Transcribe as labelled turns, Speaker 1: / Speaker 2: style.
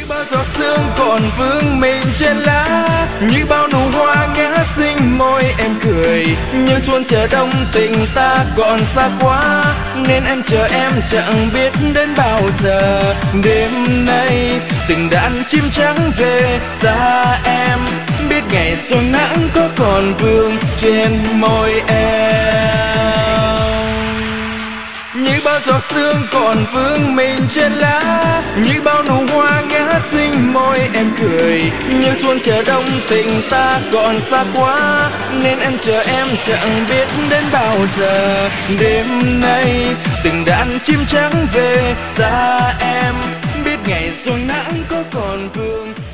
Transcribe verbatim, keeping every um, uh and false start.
Speaker 1: bao giọt sương còn vương mình trên lá, như bao nụ hoa ngã xinh môi em cười. Như xuân chờ đông tình ta còn xa quá, nên em chờ em chẳng biết đến bao giờ. Đêm nay từng đàn chim trắng về xa em, biết ngày xuân nắng có còn vương trên môi em. Như bao giọt sương còn vương mình trên lá, như bao nụ hoa ngã xinh môi em cười. Như xuân chờ đông tình ta còn xa quá, nên em chờ em chẳng biết đến bao giờ. Đêm nay từng đàn chim trắng về xa em, biết ngày xuân nắng có còn vương